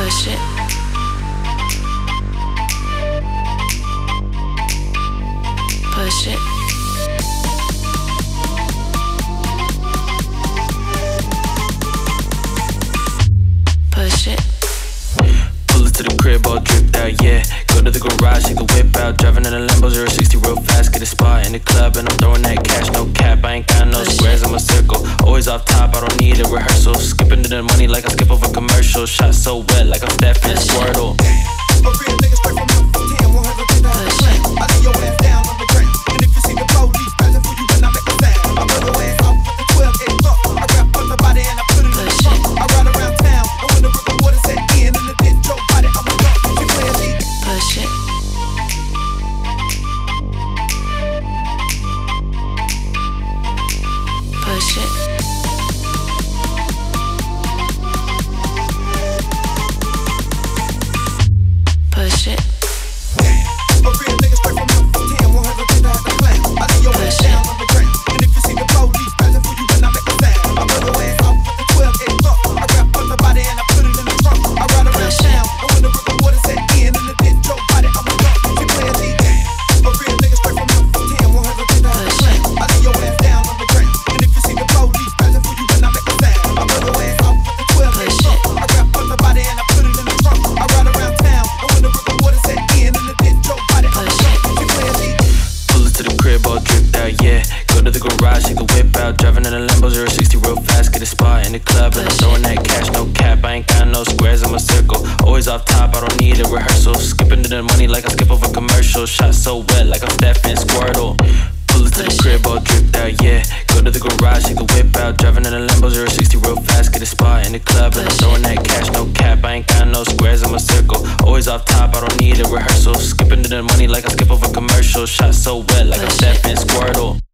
Push it. Push it. Push it. Pull it to the crib, all dripped out, yeah. Go to the garage, take a whip out. Driving in a Lambo 060 real fast. Get a spot in the club and I'm throwing that cash. No cap, I ain't got no squares, I'm a circle. Always off top, I don't need a rehearsal. Skipping to the money like I skip over commercial. Shot so wet like I'm Stephen Squirtle. A real nigga straight from the 10, won't hesitate to have a plan. I lay your ass down on the ground. And if you see the police passing for you, then I make a sound. I put your ass off with the 12 inch fuck. I grab on the body and I put it in the trunk. I ride around town, and when the river water set in the ditch, your body, I'm a drunk. She play a beat. Push it. Push it. Push it. A real nigga straight from the 10, won't hesitate to have a plan. I lay your ass down on the ground. And if you see the police passing for you, then I make a sound. I put your ass off with the 12 inch fuck. I grab on the body and I put it in the trunk. I ride around town, and when the river water set in the ditch, your body, I'm a drunk. She play a beat. A real nigga straight from the 10, won't hesitate to have a plan. I lay your ass down on the ground. And if you see the police passing for you, then I make a sound. I put your ass off with the 12 inch fuck. I grab on the body and I put it in the trunk. I ride around town, and when the river water set in the ditch, your body, I'm a drunk. She play a beat. Pull it to the crib, all dripped out, yeah. Go to the garage, take a whip out. Driving in a Lambo 060 real fast. Get a spot in the club and I'm throwing that cash. No cap, I ain't got no squares, I'm a circle. Always off top, I don't need a rehearsal. Skipping to the money like I skip over commercial. Shot so wet like I'm Stephen Squirtle. Pull it to the crib, all dripped out, yeah. Go to the garage, take a whip out. Driving in a Lambo 060 real fast. Get a spot in the club and I'm throwing that cash. No cap, I ain't got no squares, I'm a circle. Always off top, I don't need a rehearsal. Skipping to the money like I skip over commercial. Shot so wet like I'm Stephen Squirtle.